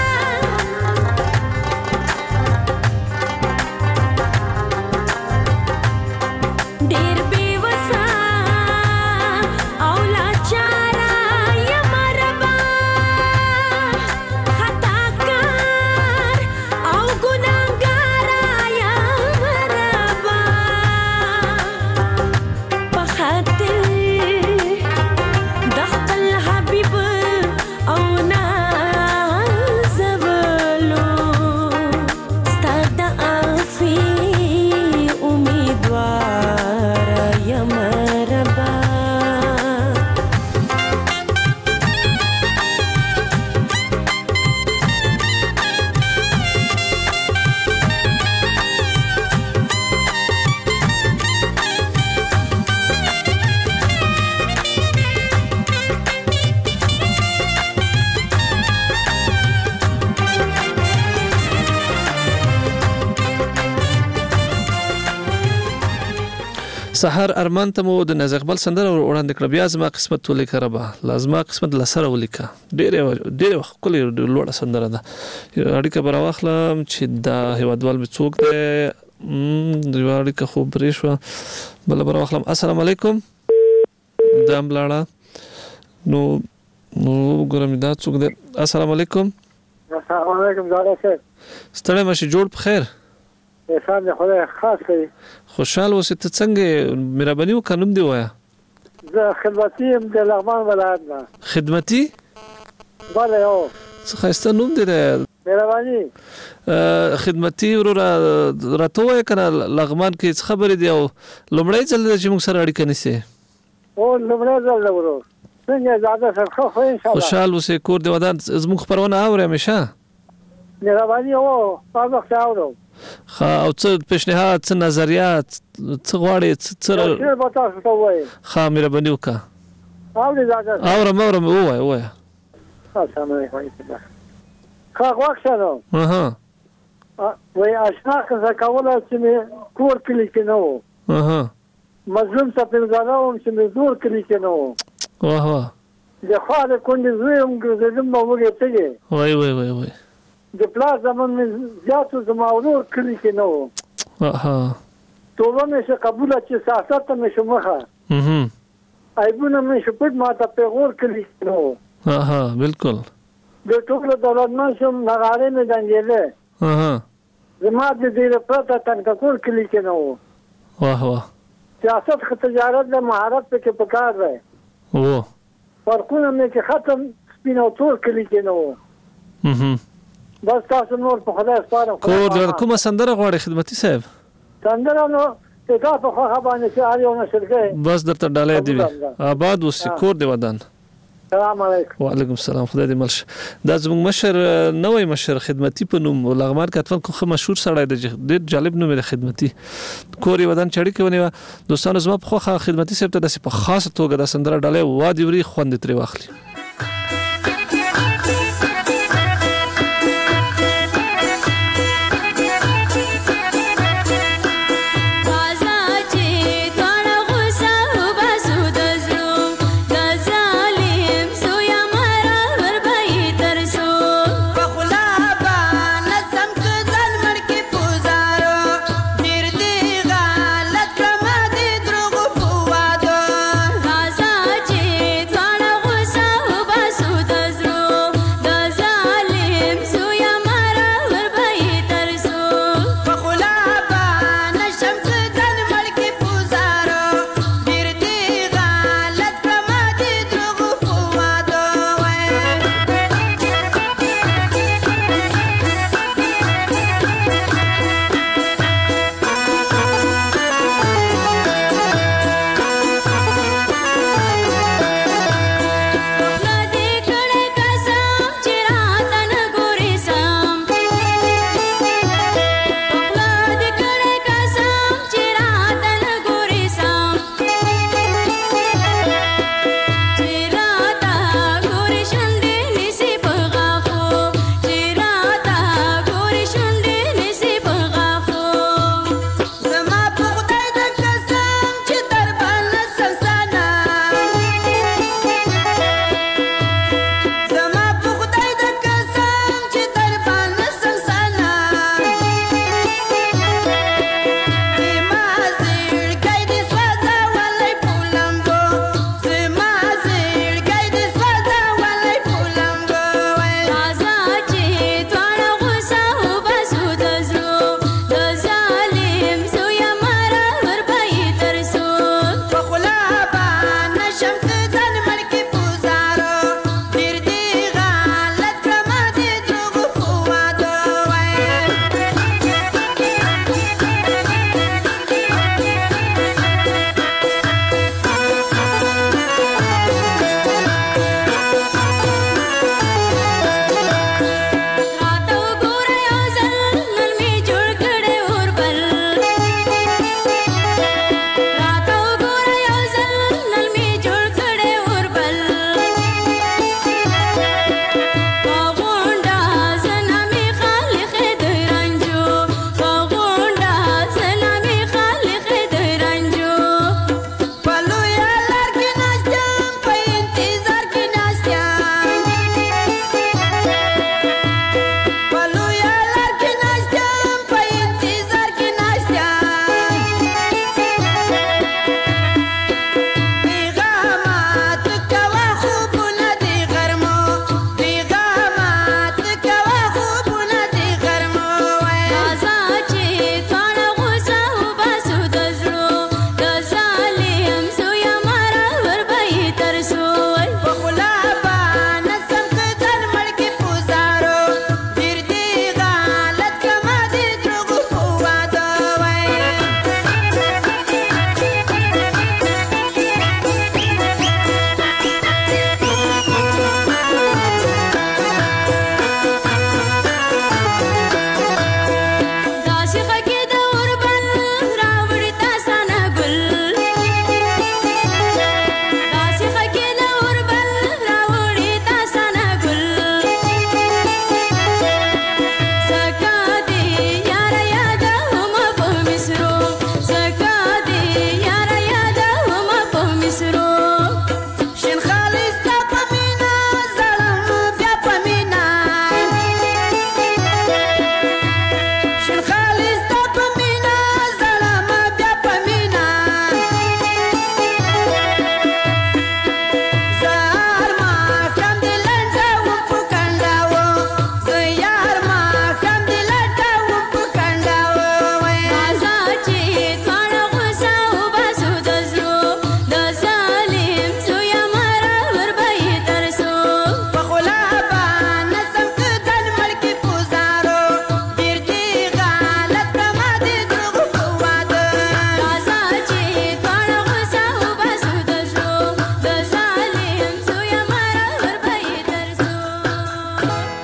ډېر بې وسه او لاچاره یم ربا خطا کار او ګناهګاره یم ربا په خاطر د خپل حبیب او نازولو ستا د عافیې امیدواره یم ربا سحر ارمان ته مو د نازقبل سندره وړاندې کړه بیا زما قسمت ولیکه ربا لازما قسمت لسره ولیکه ډېر ډېر کلی لوړه سندره ده اړیکه بر واخلم چې دا هیوادوال به څوک دی د اړیکه خو پرې شو بل بر واخلم السلام علیکم دام لاړه نو نو ګورم دا څوک دی السلام علیکم السلام علیکم زاړه شه ستړی مشه جوړ په خیر احسان دې خدای خاص کړي خوشحال اوسې ته څنګه مهرباني وکړه نوم دې ووایه زه خدمتي یم د لغمان ولایت نه خدمتي بله یو څه ښایسته نوم دی دی مهرباني خدمتي وروره راته ووایه که نه لغمان کې څه خبرې دي او لومړی ځل دی چې موږ سره اړیکه نیسې او لومړی ځل دی ورور څنګه زاده سره ښه خو انشاءالله خوشحال اوسې کور دې ودان زموږ خپرونه اورې همیشه مهرباني او هر وخت اورم ښه او څه پیشنهاد څه نظریات څه غواړې څه شعر به تاسو ته ووایم ښه مهرباني وکړه اورې زاده اورم اورم ووایه ووایه السلام علیکم ښه غوږ شه نو اها وایي اشنا ښځه کوله چې مې کور کلي کې نه و اها مظلوم سپینزاده وم چې مې زور کلي کې نه و واه واه د خوا د کونډې زوی یم ګرځېدم به وږې تږې وای وای وای وای د پلار زمن مې زیات و زما ورور کلي کې نه و اها توبه مې شه قبوله چې سیاست ته مې شو مخه عیبونه مې شو پټ ما ته پیغور کلي کې نه و اها بالکل د ټوکله دولتمن شوم نغارې مې ډنګېدې اها زما د ډېره پرته تنککور کلي کې نه و واه واه سیاست خو تجارت د مهارت پکې پکار دی او فرقونه مې کې ختم سپین او تور کلي کې نه و بس تاسو نور په خدای سپارم کور د کومه سندره غواړي خدمتي صاحب سندره نو ته تاسو خو خبرونه چې اړ یو نشل کې بس درته ډالې دی آباد اوسې کور دی ودان السلام علیکم وعلیکم السلام خدای دې ملش دا زموږ مشر نوې مشر خدمتي په نوم لغمان کې اتفاق خو مشهور سړی دی ډېر جالب نوم دی خدمتي کور یې ودان چړې کې ونیوه دوستانو زما په خوښه خدمتي صاحب ته داسې په خاصه توګه د سندره ډالۍ وادي وري خوند ترې واخلي Raza ji, dwara gusa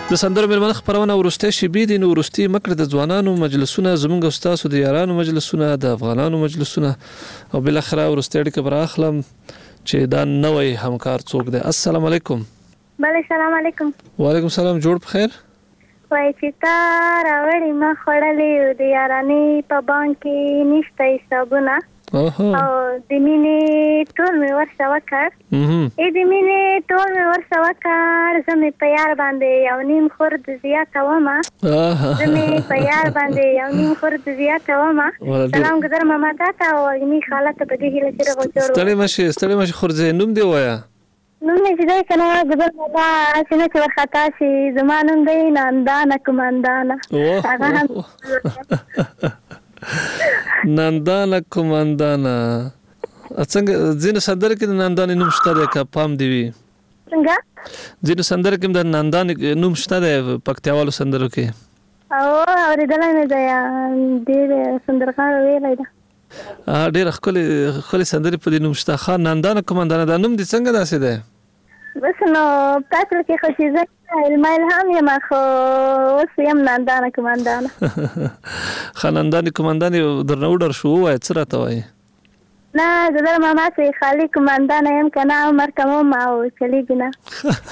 د سندرو مېلمانه خپرونه وروستۍ شیبې دي. نو وروستي مکړه د ځوانانو مجلسونه، زمونږ او ستاسو د یارانو مجلسونه، د افغانانو مجلسونه، او بالاخره وروستۍ اړیکه به راخلم چې دا نوی همکار څوک دی. السلام علیکم. بله سلام علیکم. وعلیکم سلام. جوړ په خیر. وای چې تا راوړې ما خوړلې د یارانې په بانک کې نشته حسابونه او د مینې ټول مې ورسه وکړ ای د مینې ټول مې ورسه وکړ زه مې په یار باندې یو نیم خورد زیاته ومه زه مې په یار باندې یو نیم خورد زیاته ومه. سلام ګذر ماما تا ته او علمي خاله ته په دې هیله چې راغوچوړو. ستړې مشي ستړې مشي خورځې نوم دی وایه. نوم مې چې دی که نه ګذر ماما هسې نه چې ورخطا شي. زما نوم دی نندانه کومندانه. هغه هم نندانه کومندانه. څنګه ځینو سندره کې د نندانې نوم شته دی که پام دی وي؟ څنګه؟ ځینو سندره کې د نندانې نوم شته دی پکتیاوالو سندرو کې؟ او اورېدلی مې دی ډېر سندرغاړو ویلی ده. ډېره ښکلې ښکلې سندرې په دې نوم شته. ښه نندانه کومندانه دا نوم دې څنګه داسې دی؟ بس نو پاتل کې خو چې زه علما الهام یم خو اوس یم نندانه کومندانه. ښه نندانې کومندانې درنه وډر شو ووایه څه راته وایي؟ نه زه در ماما چې خالي کومندانه یم که نه عمر کموم او چلیږي نه.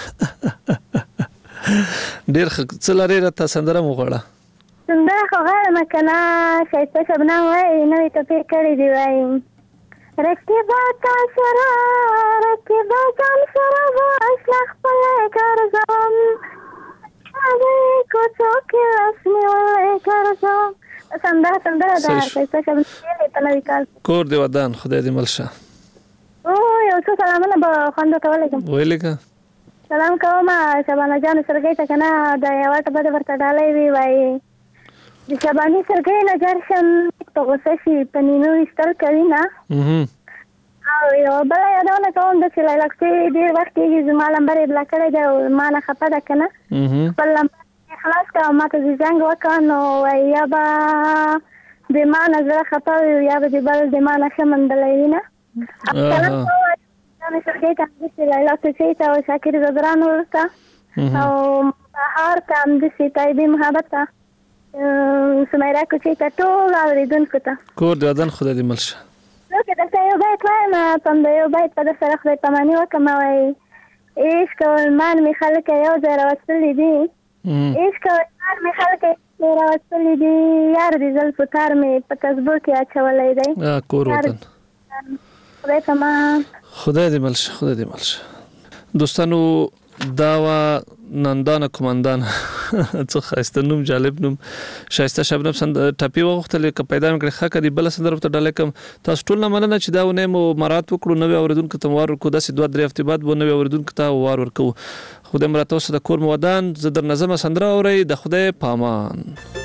ډېر ښه. څه لرې راته سندره مو غواړه؟ سندره خو غواړم که نه ښایسته شبنم وایي نوې ټپې کړې دي وایي رقیبه تا سره رقیبه ځان سره به اشنا خپلی ګرځوم هغې کوڅو کې لاس نیولی ګرځوم. سندره سندره ده ښایسته شبنم ویلې په نوي کال. کور دې ودان خدای دې مل شه. او یو څو سلامونه به خوند کولی شم. ویلې که سلام کوم شبانه جانو سرګۍ ته که نه د یوه ټپه دې ورته ډالۍ وي وایي د شباني سرګۍ نه جار شم په غوسه شي په نیمو ایستل کوي نه. او یو بله یادونه کوم داسې لیلکسې ډېر وخت کېږي زما لمبر یې بلا کړی دی او ما نه خفه ده که نه خپل لمبر یې خلاص کړه او ما ته چې زنګ وکړه نو وایي یا به د ما نه زړه خفه وي یا به د بل د ما نه ښه منډلی وي نه. سلام کوم جانې سرګۍ ته همداسې لیلکسې ته او شاکر زدران ورته او سهار ته همداسې طیبې محبت ته سمیرا کوچۍ ته ټول اورېدونکو ته کور دې ودان خدای دې مل شه. نو که درته یو بیت وایم په همدا یو بیت په در سره خدای پاماني وکړم وایي عشق او ایمان مې خلک یو ځای راوستلي دي عشق او ایمان مې خلک یو ځای راوستلي دي یار دې زلفو تار مې په تسبو کې اچولی دی. کور وطن خدای پامان خدای دې مل شه خدای دې مل شه. دوستانو دا وه نندانه کومندانه. څه ښایسته نوم جالب نوم ښایسته شبنم ټپې وغوښتلې که پیدا مې کړې ښه که دې بله سندره ورته ډالۍ کړم. تاسو ټول نه مننه چې دا ونې مو مراعات وکړو نوي اورېدونکو ته مو وار ورکړو. داسې دوه درې هفتې بعد به نوي اورېدونکو ته وار ورکوو. خدای مو راته اوسه د کور مو ودان. زه در نظمه سندره اورئ. د خدای پامان.